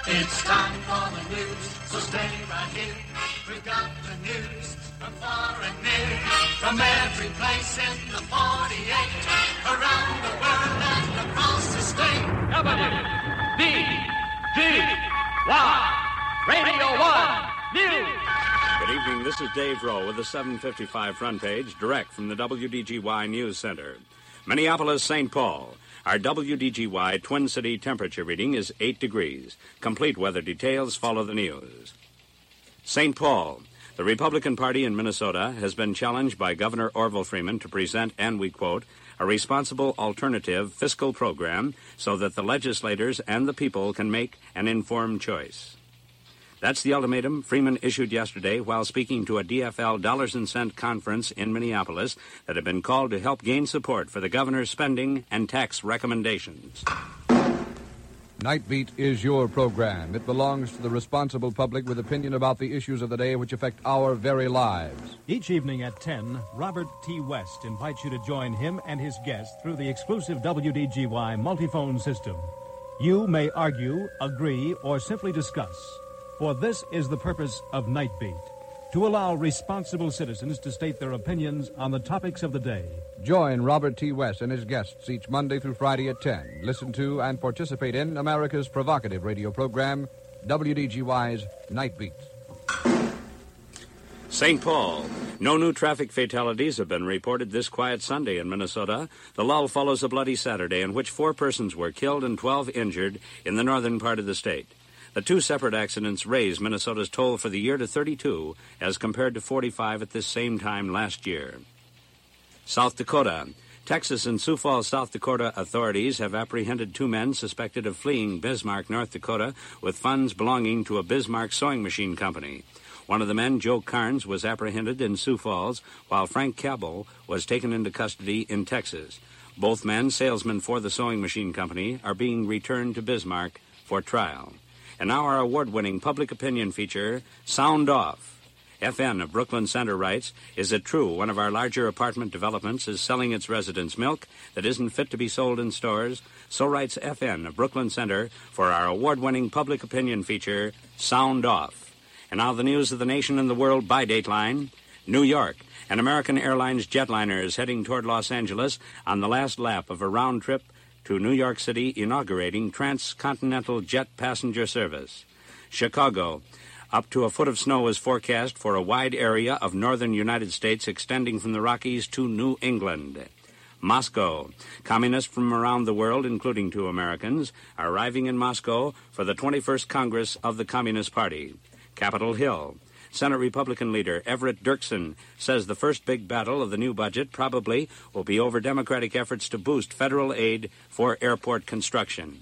It's time for the news, so stay right here. We've got the news from far and near, from every place in the 48, around the world and across the state. WDGY Radio 1 News. Good evening, this is Dave Rowe with the 755 front page, direct from the WDGY News Center. Minneapolis, St. Paul. Our WDGY Twin City temperature reading is 8 degrees. Complete weather details follow the news. St. Paul. The Republican Party in Minnesota has been challenged by Governor Orville Freeman to present, and we quote, a responsible alternative fiscal program so that the legislators and the people can make an informed choice. That's the ultimatum Freeman issued yesterday while speaking to a DFL Dollars and Cent conference in Minneapolis that had been called to help gain support for the governor's spending and tax recommendations. Night Beat is your program. It belongs to the responsible public with opinion about the issues of the day which affect our very lives. Each evening at 10, Robert T. West invites you to join him and his guests through the exclusive WDGY multiphone system. You may argue, agree, or simply discuss. For this is the purpose of Night Beat, to allow responsible citizens to state their opinions on the topics of the day. Join Robert T. West and his guests each Monday through Friday at 10. Listen to and participate in America's provocative radio program, WDGY's Night Beat. St. Paul. No new traffic fatalities have been reported this quiet Sunday in Minnesota. The lull follows a bloody Saturday in which 4 persons were killed and 12 injured in the northern part of the state. The 2 separate accidents raised Minnesota's toll for the year to 32 as compared to 45 at this same time last year. South Dakota. Texas and Sioux Falls, South Dakota authorities have apprehended 2 men suspected of fleeing Bismarck, North Dakota, with funds belonging to a Bismarck sewing machine company. One of the men, Joe Carnes, was apprehended in Sioux Falls, while Frank Cabell was taken into custody in Texas. Both men, salesmen for the sewing machine company, are being returned to Bismarck for trial. And now our award-winning public opinion feature, Sound Off. FN of Brooklyn Center writes, is it true one of our larger apartment developments is selling its residents milk that isn't fit to be sold in stores? So writes FN of Brooklyn Center for our award-winning public opinion feature, Sound Off. And now the news of the nation and the world by Dateline. New York. An American Airlines jetliner is heading toward Los Angeles on the last lap of a round trip to New York City, inaugurating transcontinental jet passenger service. Chicago. Up to a foot of snow is forecast for a wide area of northern United States extending from the Rockies to New England. Moscow. Communists from around the world, including 2 Americans, are arriving in Moscow for the 21st Congress of the Communist Party. Capitol Hill. Senate Republican leader Everett Dirksen says the first big battle of the new budget probably will be over Democratic efforts to boost federal aid for airport construction.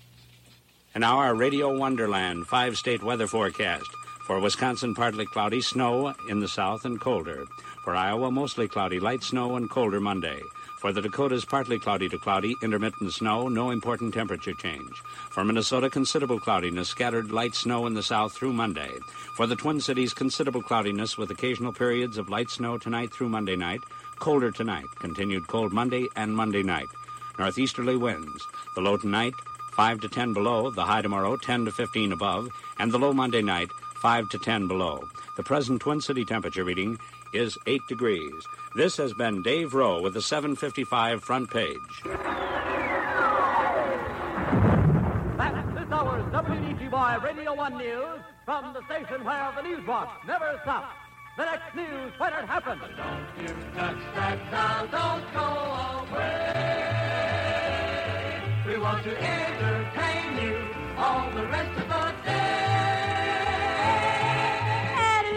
And now our Radio Wonderland 5-state weather forecast. For Wisconsin, partly cloudy, snow in the south and colder. For Iowa, mostly cloudy, light snow and colder Monday. For the Dakotas, partly cloudy to cloudy, intermittent snow, no important temperature change. For Minnesota, considerable cloudiness, scattered light snow in the south through Monday. For the Twin Cities, considerable cloudiness with occasional periods of light snow tonight through Monday night. Colder tonight, continued cold Monday and Monday night. Northeasterly winds. The low tonight, 5 to 10 below. The high tomorrow, 10 to 15 above. And the low Monday night, 5 to 10 below. The present Twin City temperature reading is 8 degrees. This has been Dave Rowe with the 755 front page. That's this hour's WDGY Radio 1 News from the station where the news watch never stops. The next news when it happens. Don't you touch that dial, don't go away. We want to entertain you all the rest of the day. At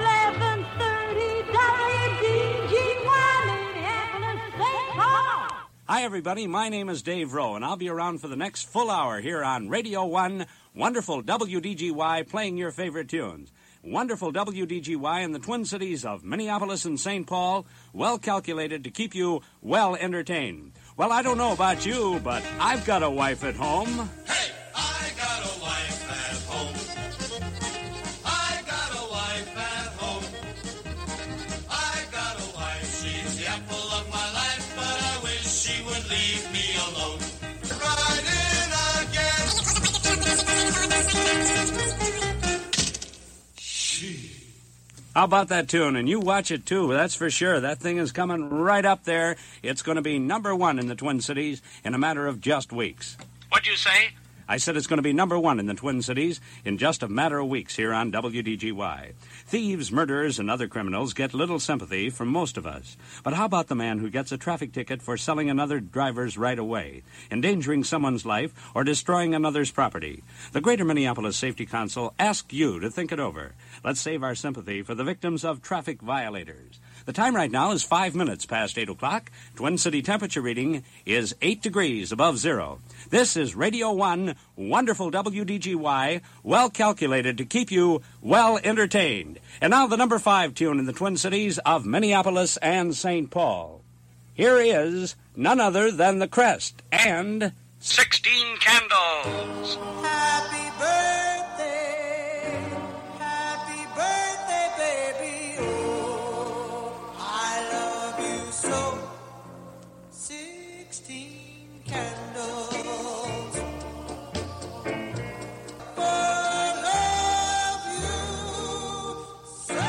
11:30, WDGY, Minneapolis, St. Paul. Hi, everybody. My name is Dave Rowe, and I'll be around for the next full hour here on Radio 1, wonderful WDGY, playing your favorite tunes. Wonderful WDGY in the Twin Cities of Minneapolis and St. Paul, well calculated to keep you well entertained. Well, I don't know about you, but I've got a wife at home. Hey, I got a wife at home. I got a wife at home. I got a wife, she's the apple of my life, but I wish she would leave me alone. Right in again. How about that tune? And you watch it, too. That's for sure. That thing is coming right up there. It's going to be number one in the Twin Cities in a matter of just weeks. What'd you say? I said it's going to be number one in the Twin Cities in just a matter of weeks here on WDGY. Thieves, murderers, and other criminals get little sympathy from most of us. But how about the man who gets a traffic ticket for selling another driver's right away, endangering someone's life, or destroying another's property? The Greater Minneapolis Safety Council asks you to think it over. Let's save our sympathy for the victims of traffic violators. The time right now is 5 minutes past 8 o'clock. Twin City temperature reading is 8 degrees above zero. This is Radio 1, wonderful WDGY, well calculated to keep you well entertained. And now the number 5 tune in the Twin Cities of Minneapolis and St. Paul. Here is none other than the Crest and 16 Candles. Happy birthday, baby. Oh, I love you so. 16 candles for love you so.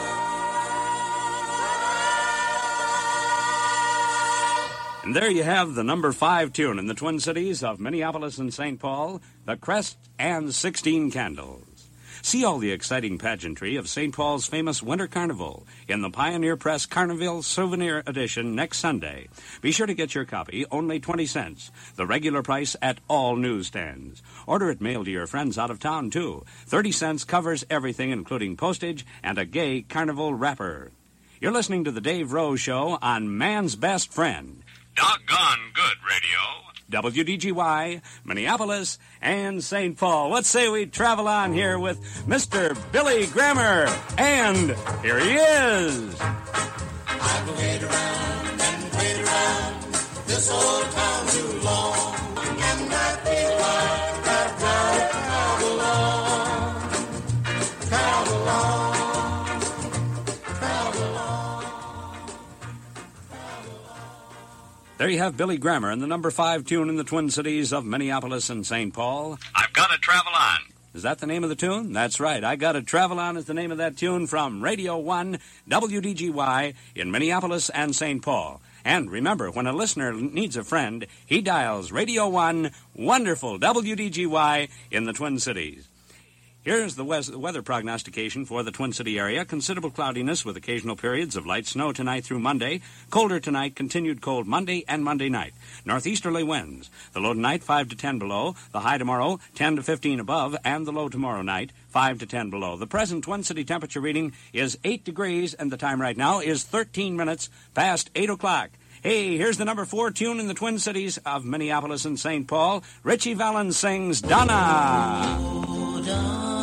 And there you have the number 5 tune in the Twin Cities of Minneapolis and St. Paul, the Crest and 16 Candles. See all the exciting pageantry of St. Paul's famous Winter Carnival in the Pioneer Press Carnival Souvenir Edition next Sunday. Be sure to get your copy, only 20 cents, the regular price at all newsstands. Order it mailed to your friends out of town, too. 30 cents covers everything, including postage and a gay carnival wrapper. You're listening to the Dave Rose Show on Man's Best Friend. Doggone good radio. WDGY, Minneapolis, and St. Paul. Let's say we travel on here with Mr. Billy Grammer. And here he is. I've played around and played around this old town too long, and I feel like I've got to travel on, travel on, travel on. There you have Billy Grammer and the number 5 tune in the Twin Cities of Minneapolis and St. Paul. I've got to travel on. Is that the name of the tune? That's right. I Gotta Travel On is the name of that tune from Radio 1 WDGY in Minneapolis and St. Paul. And remember, when a listener needs a friend, he dials Radio 1 wonderful WDGY in the Twin Cities. Here's the weather prognostication for the Twin City area. Considerable cloudiness with occasional periods of light snow tonight through Monday. Colder tonight, continued cold Monday and Monday night. Northeasterly winds. The low tonight, 5 to 10 below. The high tomorrow, 10 to 15 above. And the low tomorrow night, 5 to 10 below. The present Twin City temperature reading is 8 degrees, and the time right now is 13 minutes past 8 o'clock. Hey, here's the number 4 tune in the Twin Cities of Minneapolis and St. Paul. Richie Valens sings Donna. Oh, Donna.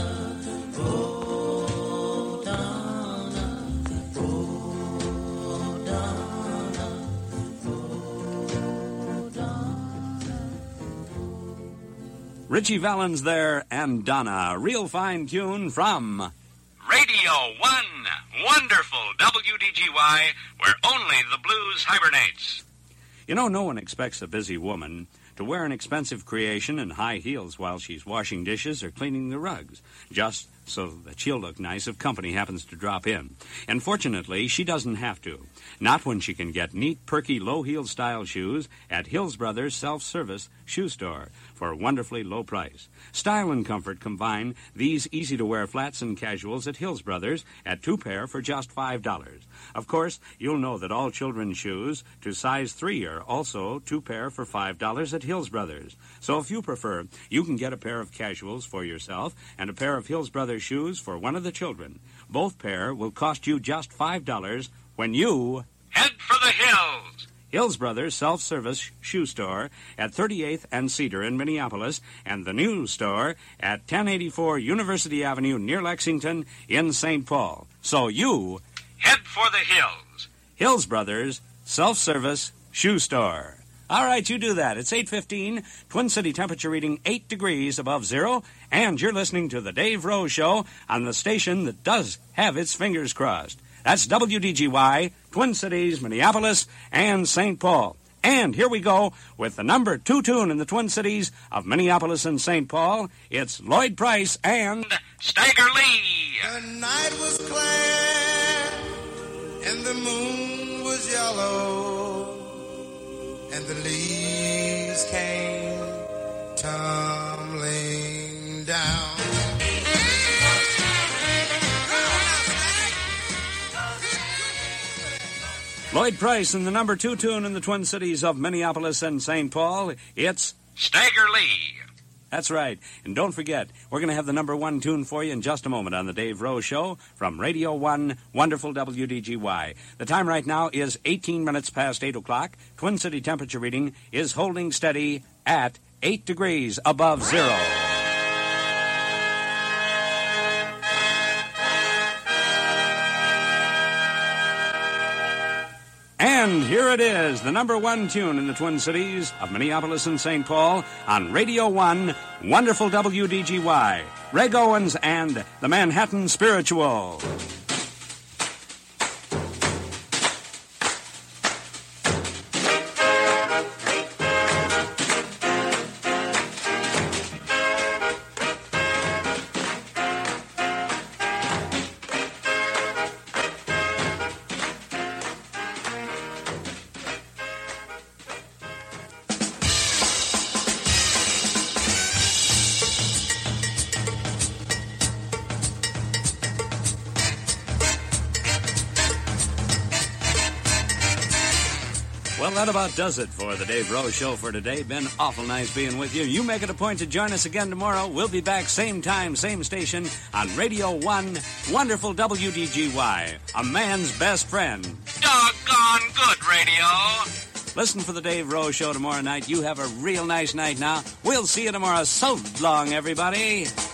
Richie Valens there and Donna. Real fine tune from Radio 1, wonderful WDGY, where only the blues hibernates. You know, no one expects a busy woman to wear an expensive creation and high heels while she's washing dishes or cleaning the rugs, just so that she'll look nice if company happens to drop in. And fortunately, she doesn't have to. Not when she can get neat, perky, low-heeled style shoes at Hills Brothers Self-Service Shoe Store for a wonderfully low price. Style and comfort combine these easy-to-wear flats and casuals at Hills Brothers at 2 pair for just $5. Of course, you'll know that all children's shoes to size 3 are also 2 pair for $5 at Hills Brothers. So if you prefer, you can get a pair of casuals for yourself and a pair of Hills Brothers shoes for one of the children. Both pair will cost you just $5 when you Head for the hills. Hills Brothers Self-Service Shoe Store at 38th and Cedar in Minneapolis, and the new store at 1084 University Avenue near Lexington in St. Paul. So you Head for the hills. Hills Brothers Self-Service Shoe Store. All right, you do that. It's 8:15, Twin City temperature reading 8 degrees above zero, and you're listening to the Dave Rose Show on the station that does have its fingers crossed. That's WDGY, Twin Cities, Minneapolis, and St. Paul. And here we go with the number 2 tune in the Twin Cities of Minneapolis and St. Paul. It's Lloyd Price and Stagger Lee. The night was clear and the moon was yellow and the leaves came tumbling down. Lloyd Price in the number 2 tune in the Twin Cities of Minneapolis and St. Paul. It's Stagger Lee. That's right. And don't forget, we're going to have the number 1 tune for you in just a moment on the Dave Rose Show from Radio 1, wonderful WDGY. The time right now is 18 minutes past 8 o'clock. Twin City temperature reading is holding steady at 8 degrees above zero. And here it is, the number 1 tune in the Twin Cities of Minneapolis and St. Paul on Radio 1, wonderful WDGY. Reg Owens and the Manhattan Spiritual. Well, that about does it for the Dave Rose Show for today. Been awful nice being with you. You make it a point to join us again tomorrow. We'll be back same time, same station on Radio 1, wonderful WDGY, a man's best friend. Doggone good radio. Listen for the Dave Rose Show tomorrow night. You have a real nice night now. We'll see you tomorrow. So long, everybody.